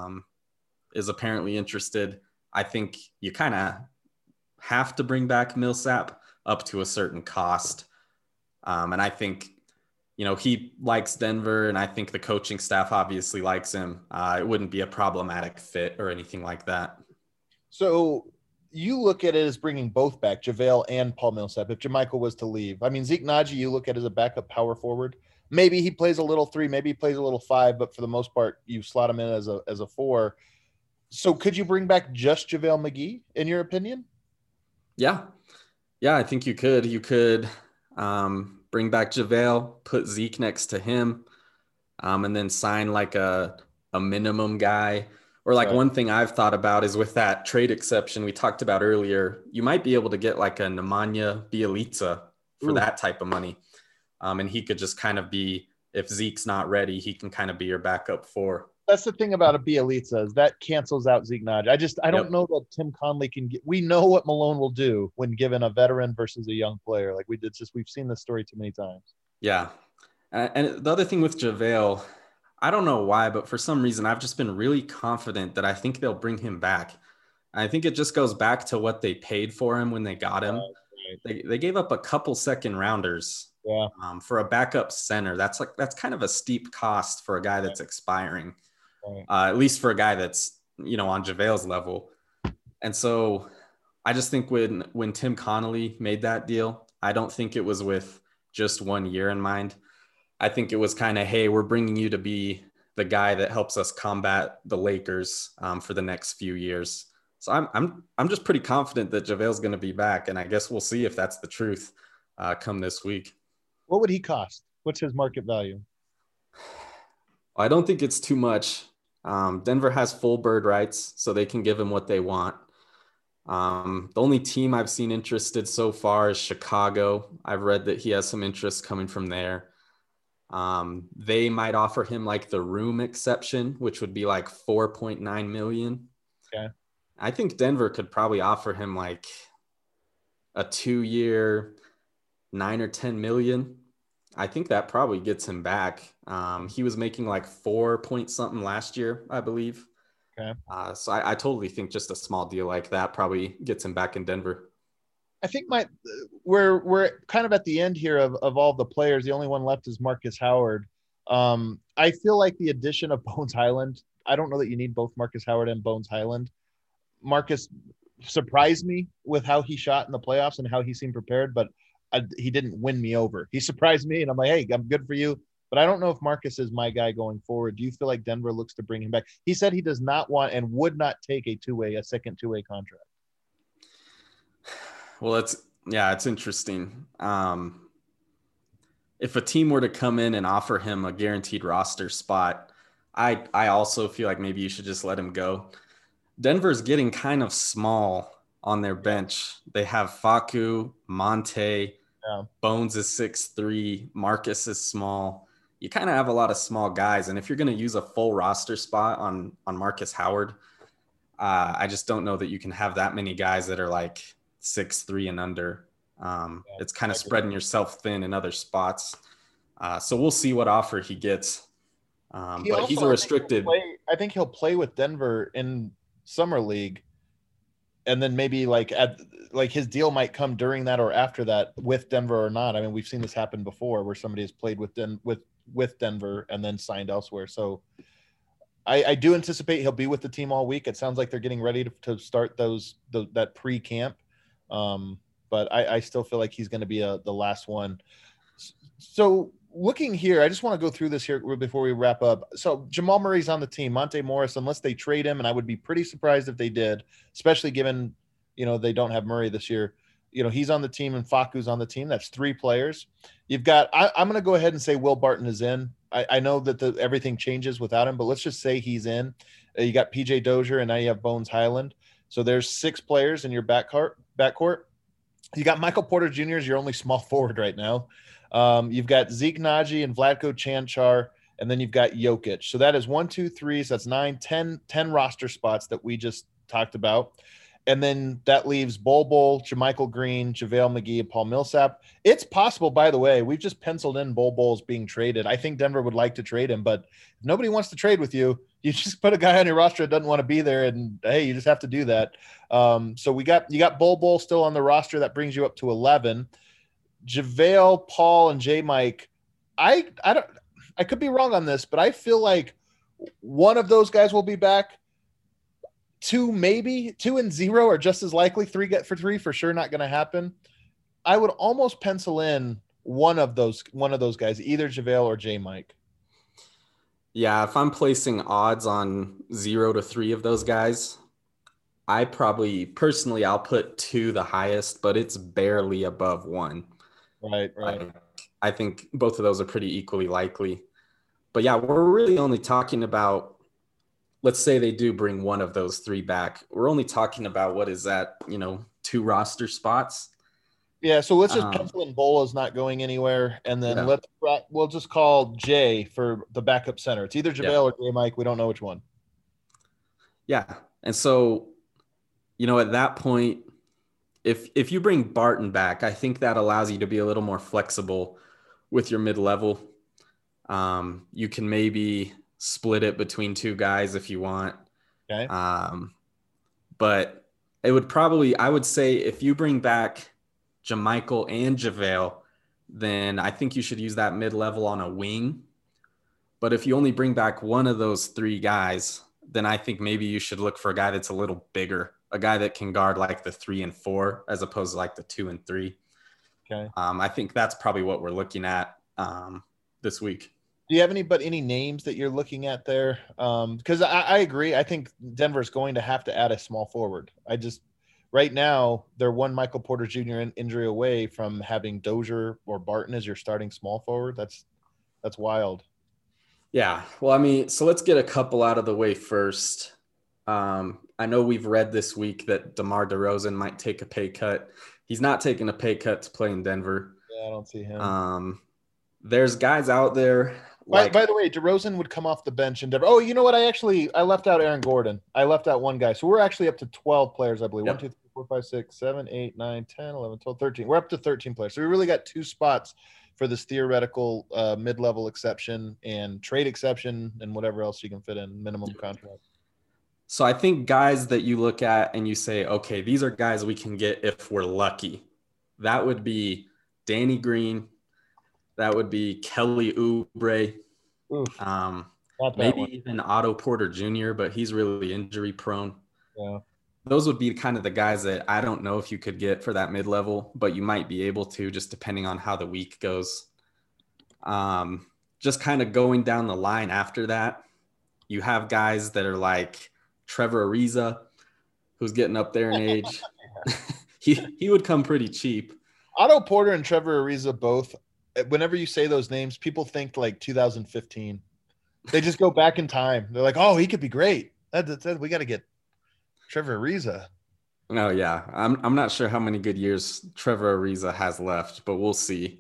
is apparently interested, I think you kind of have to bring back Millsap up to a certain cost. And I think, he likes Denver, and I think the coaching staff obviously likes him. It wouldn't be a problematic fit or anything like that. So you look at it as bringing both back, JaVale and Paul Millsap, if JaMychal was to leave. I mean, Zeke Nnaji, you look at as a backup power forward. Maybe he plays a little 3, maybe he plays a little 5, but for the most part, you slot him in as a 4. So could you bring back just JaVale McGee, in your opinion? Yeah, I think you could. You could bring back JaVale, put Zeke next to him, and then sign like a minimum guy. Or like one thing I've thought about is with that trade exception we talked about earlier, you might be able to get like a Nemanja Bjelica for that type of money. And he could just kind of be, if Zeke's not ready, he can kind of be your backup 4. That's the thing about a Bjelica, is that cancels out Zeke Nnaji. I don't know that Tim Conley can get. We know what Malone will do when given a veteran versus a young player. Like we've seen this story too many times. Yeah. And the other thing with JaVale, I don't know why, but for some reason, I've just been really confident that I think they'll bring him back. I think it just goes back to what they paid for him when they got him. They gave up a couple second rounders for a backup center. That's kind of a steep cost for a guy that's expiring. At least for a guy that's, on JaVale's level. And so I just think when Tim Connolly made that deal, I don't think it was with just 1 year in mind. I think it was kind of, hey, we're bringing you to be the guy that helps us combat the Lakers for the next few years. So I'm just pretty confident that JaVale's going to be back. And I guess we'll see if that's the truth come this week. What would he cost? What's his market value? I don't think it's too much. Denver has full bird rights, so they can give him what they want. The only team I've seen interested so far is Chicago. I've read that he has some interest coming from there. They might offer him like the room exception, which would be like $4.9 million. Okay. I think Denver could probably offer him like a 2-year, $9 or $10 million. I think that probably gets him back. He was making like 4 point something last year, I believe. Okay. So I totally think just a small deal like that probably gets him back in Denver. I think we're kind of at the end here of all the players. The only one left is Marcus Howard. I feel like the addition of Bones Highland, I don't know that you need both Marcus Howard and Bones Highland. Marcus surprised me with how he shot in the playoffs and how he seemed prepared, but he didn't win me over. He surprised me, and I'm like, hey, I'm good for you. But I don't know if Marcus is my guy going forward. Do you feel like Denver looks to bring him back? He said he does not want and would not take a second two-way contract. Well, it's interesting. If a team were to come in and offer him a guaranteed roster spot, I also feel like maybe you should just let him go. Denver's getting kind of small on their bench. They have Facu, Monte, Bones is 6'3", Marcus is small. You kind of have a lot of small guys. And if you're going to use a full roster spot on Marcus Howard, I just don't know that you can have that many guys that are like 6'3" and under. It's kind of spreading yourself thin in other spots. So we'll see what offer he gets. But he's a restricted. I think he'll play with Denver in Summer League. and then maybe like his deal might come during that or after that with Denver or not. I mean, we've seen this happen before where somebody has played with Denver and then signed elsewhere. So I do anticipate he'll be with the team all week. It sounds like they're getting ready to start that pre-camp. But I still feel like he's going to be the last one. So looking here, I just want to go through this here before we wrap up. So Jamal Murray's on the team. Monte Morris, unless they trade him, and I would be pretty surprised if they did, especially given, they don't have Murray this year. He's on the team and Facu's on the team. That's 3 players. You've got, I'm going to go ahead and say Will Barton is in. I know that everything changes without him, but let's just say he's in. You got PJ Dozier and now you have Bones Highland. So there's 6 players in your backcourt. You got Michael Porter Jr. as your only small forward right now. You've got Zeke Naji and Vlatko Chanchar, and then you've got Jokic. So that is 1, 2, 3. So that's 9, 10 roster spots that we just talked about. And then that leaves Bol, JaMychal Green, JaVale McGee, and Paul Millsap. It's possible, by the way, we've just penciled in Bol's being traded. I think Denver would like to trade him, but if nobody wants to trade with you, you just put a guy on your roster that doesn't want to be there, and hey, you just have to do that. So you got Bol still on the roster. That brings you up to 11. JaVale, Paul, and J-Mike. I could be wrong on this, but I feel like one of those guys will be back. 2 maybe, 2 and 0 are just as likely. 3 get for 3 for sure not going to happen. I would almost pencil in one of those guys, either JaVale or J-Mike. Yeah, if I'm placing odds on 0 to 3 of those guys, I probably personally I'll put 2 the highest, but it's barely above 1. Right. I think both of those are pretty equally likely. But yeah, we're really only talking about, let's say they do bring one of those 3 back. We're only talking about, what is that, 2 roster spots. Yeah, so let's just pencil in Bol is not going anywhere, and then we'll just call Jay for the backup center. It's either JaVale or J-Mike. We don't know which one. Yeah, and so, at that point, if you bring Barton back, I think that allows you to be a little more flexible with your mid-level. You can maybe split it between 2 guys if you want. Okay. But it would probably, I would say if you bring back JaMychal and JaVale, then I think you should use that mid-level on a wing. But if you only bring back one of those 3 guys, then I think maybe you should look for a guy that's a little bigger, a guy that can guard like the 3 and 4 as opposed to like the 2 and 3. Okay. I think that's probably what we're looking at this week. Do you have any names that you're looking at there? Because I agree. I think Denver's going to have to add a small forward. Right now, they're one Michael Porter Jr. injury away from having Dozier or Barton as your starting small forward. That's wild. Yeah. Well, so let's get a couple out of the way first. I know we've read this week that DeMar DeRozan might take a pay cut. He's not taking a pay cut to play in Denver. Yeah, I don't see him. There's guys out there. By the way, DeRozan would come off the bench in Denver. Oh, you know what? I left out Aaron Gordon. I left out one guy. So we're actually up to 12 players, I believe. Yep. 1, 2, 3, 4, 5, 6, 7, 8, 9, 10, 11, 12, 13. We're up to 13 players. So we really got 2 spots for this theoretical mid-level exception and trade exception and whatever else you can fit in, minimum contract. So I think guys that you look at and you say, okay, these are guys we can get if we're lucky. That would be Danny Green. That would be Kelly Oubre. Maybe even Otto Porter Jr., but he's really injury prone. Yeah. Those would be kind of the guys that I don't know if you could get for that mid-level, but you might be able to just depending on how the week goes. Just kind of going down the line after that, you have guys that are like Trevor Ariza, who's getting up there in age. He would come pretty cheap. Otto Porter and Trevor Ariza both, whenever you say those names, people think like 2015. They just go back in time. They're like, oh, he could be great. We got to get Trevor Ariza. Oh, yeah. I'm not sure how many good years Trevor Ariza has left, but we'll see.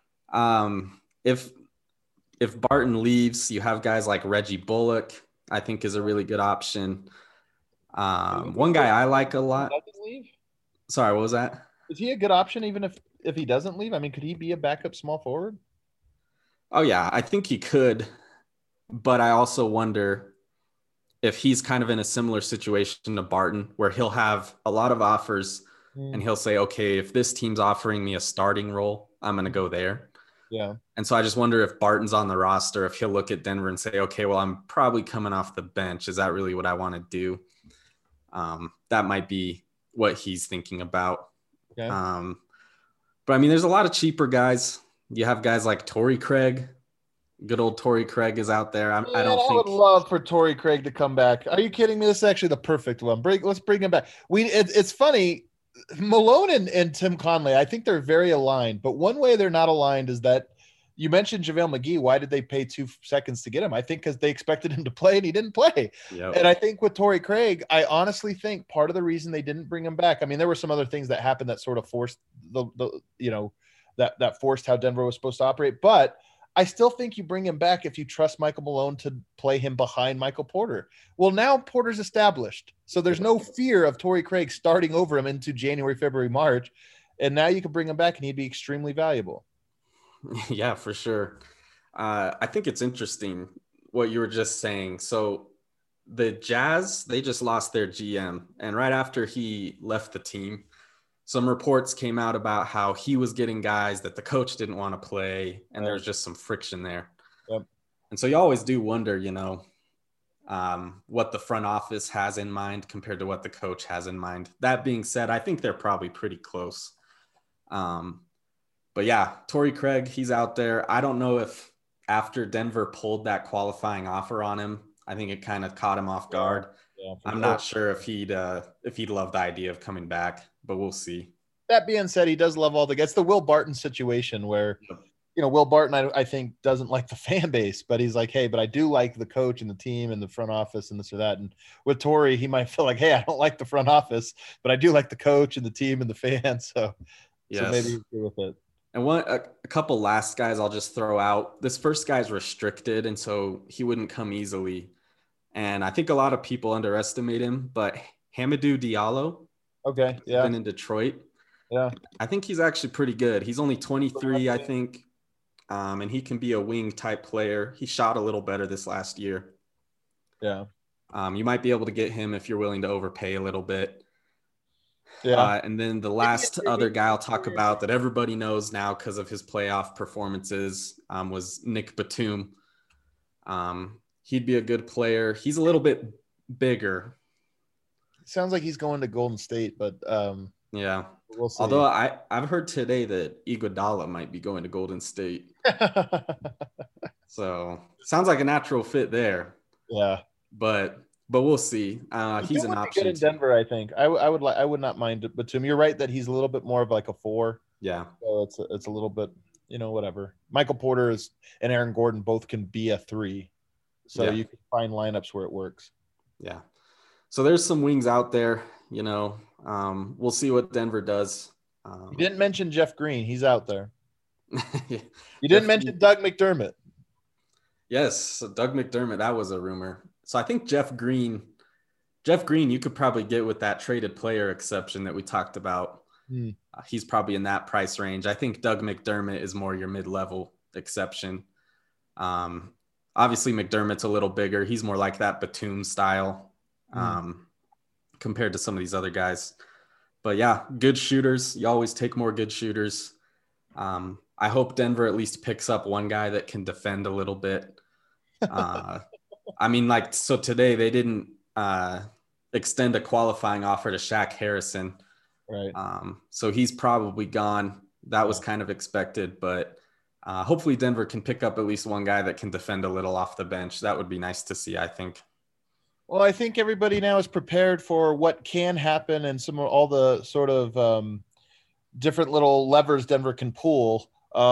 If Barton leaves, you have guys like Reggie Bullock, I think is a really good option. One guy I like a lot. Sorry, what was that? Is he a good option even if he doesn't leave? I mean, could he be a backup small forward? Oh, yeah, I think he could. But I also wonder if he's kind of in a similar situation to Barton, where he'll have a lot of offers and he'll say, okay, if this team's offering me a starting role, I'm going to go there. Yeah. And so I just wonder if Barton's on the roster, if he'll look at Denver and say, okay, well, I'm probably coming off the bench. Is that really what I want to do? That might be what he's thinking about. Okay. But I mean, there's a lot of cheaper guys. You have guys like Torrey Craig. Good old Torrey Craig is out there. I would love for Torrey Craig to come back. Are you kidding me? This is actually the perfect one. Let's bring him back. It's funny. Malone and Tim Conley, I think they're very aligned, but one way they're not aligned is that you mentioned JaVale McGee. Why did they pay 2 seconds to get him? I think because they expected him to play and he didn't play. Yep. And I think with Torrey Craig, I honestly think part of the reason they didn't bring him back, I mean, there were some other things that happened that sort of forced that forced how Denver was supposed to operate. But I still think you bring him back if you trust Michael Malone to play him behind Michael Porter. Well, now Porter's established, so there's no fear of Torrey Craig starting over him into January, February, March. And now you can bring him back and he'd be extremely valuable. Yeah, for sure. I think it's interesting what you were just saying. So the Jazz, they just lost their GM. And right after he left the team, some reports came out about how he was getting guys that the coach didn't want to play. And there was just some friction there. Yep. And so you always do wonder, what the front office has in mind compared to what the coach has in mind. That being said, I think they're probably pretty close. But yeah, Torrey Craig, he's out there. I don't know if after Denver pulled that qualifying offer on him, I think it kind of caught him off guard. Yeah, I'm not sure if he'd love the idea of coming back, but we'll see. That being said, he does love all the guys. It's the Will Barton situation where, Will Barton, I think, doesn't like the fan base, but he's like, hey, but I do like the coach and the team and the front office and this or that. And with Torrey, he might feel like, hey, I don't like the front office, but I do like the coach and the team and the fans. So maybe he's good with it. And a couple last guys I'll just throw out. This first guy's restricted, and so he wouldn't come easily. And I think a lot of people underestimate him, but Hamidou Diallo. Okay, yeah. Been in Detroit. Yeah. I think he's actually pretty good. He's only 23, I think. And he can be a wing type player. He shot a little better this last year. Yeah. You might be able to get him if you're willing to overpay a little bit. Yeah. And then the last other guy I'll talk about that everybody knows now because of his playoff performances was Nick Batum. He'd be a good player. He's a little bit bigger. Sounds like he's going to Golden State, but yeah. We'll see. Although I've heard today that Iguodala might be going to Golden State. So sounds like a natural fit there. Yeah. But we'll see. He's an option. Good in Denver, I think. I would not mind it, but Batum, you're right that he's a little bit more of like a 4. Yeah. So it's a little bit, whatever. Michael Porter and Aaron Gordon both can be a 3. So you can find lineups where it works. Yeah. So there's some wings out there, we'll see what Denver does. You didn't mention Jeff Green. He's out there. Yeah. You didn't mention Doug McDermott. Yes. So Doug McDermott, that was a rumor. So I think Jeff Green, you could probably get with that traded player exception that we talked about. He's probably in that price range. I think Doug McDermott is more your mid-level exception. Obviously McDermott's a little bigger. He's more like that Batum style compared to some of these other guys. But yeah, good shooters. You always take more good shooters. I hope Denver at least picks up one guy that can defend a little bit. So today they didn't extend a qualifying offer to Shaq Harrison. Right. So he's probably gone. That was kind of expected, but hopefully Denver can pick up at least one guy that can defend a little off the bench. That would be nice to see, I think. Well, I think everybody now is prepared for what can happen and all the sort of different little levers Denver can pull.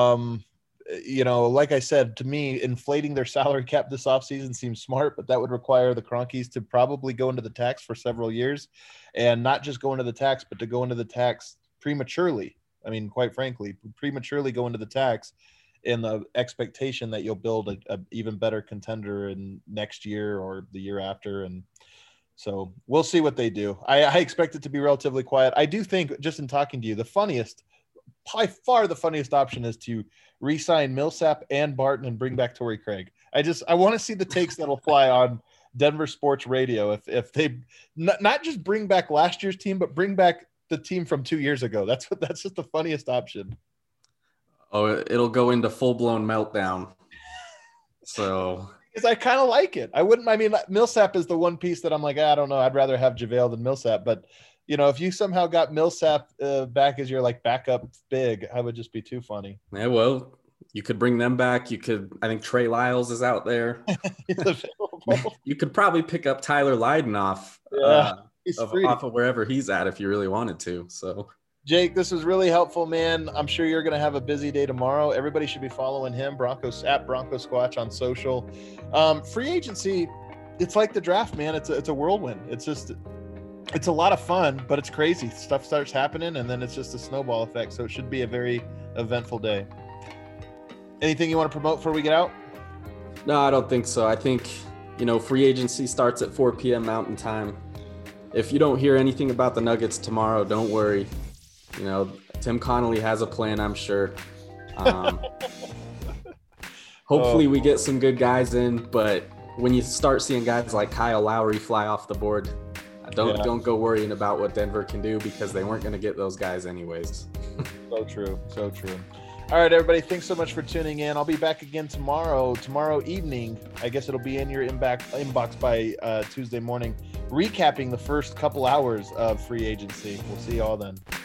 Like I said, to me, inflating their salary cap this offseason seems smart, but that would require the Kroenkes to probably go into the tax for several years, and not just go into the tax, but to go into the tax prematurely. I mean, quite frankly, prematurely go into the tax in the expectation that you'll build a even better contender in next year or the year after. And so we'll see what they do. I expect it to be relatively quiet. I do think, just in talking to you, by far the funniest option is to re-sign Millsap and Barton and bring back Torrey Craig. I want to see the takes that'll fly on Denver sports radio if they not just bring back last year's team, but bring back the team from 2 years ago. That's just the funniest option. Oh, it'll go into full-blown meltdown. So because I kind of like it. Millsap is the one piece that I'm like, I don't know. I'd rather have JaVale than Millsap, but if you somehow got Millsap back as your like backup big, I would just be too funny. Yeah, well, you could bring them back. I think Trey Lyles is out there. He's available. You could probably pick up Tyler Lydon off of wherever he's at if you really wanted to. So, Jake, this was really helpful, man. I'm sure you're going to have a busy day tomorrow. Everybody should be following him, at Bronco Squatch on social. Free agency, it's like the draft, man. It's a whirlwind. It's a lot of fun, but it's crazy. Stuff starts happening, and then it's just a snowball effect. So it should be a very eventful day. Anything you want to promote before we get out? No, I don't think so. I think, free agency starts at 4 p.m. Mountain Time. If you don't hear anything about the Nuggets tomorrow, don't worry. Tim Connolly has a plan, I'm sure. Hopefully we get some good guys in, but when you start seeing guys like Kyle Lowry fly off the board, don't go worrying about what Denver can do, because they weren't going to get those guys anyways. So true. All right, everybody, thanks so much for tuning in. I'll be back again tomorrow evening. I guess it'll be in your inbox by Tuesday morning, recapping the first couple hours of free agency. We'll see you all then.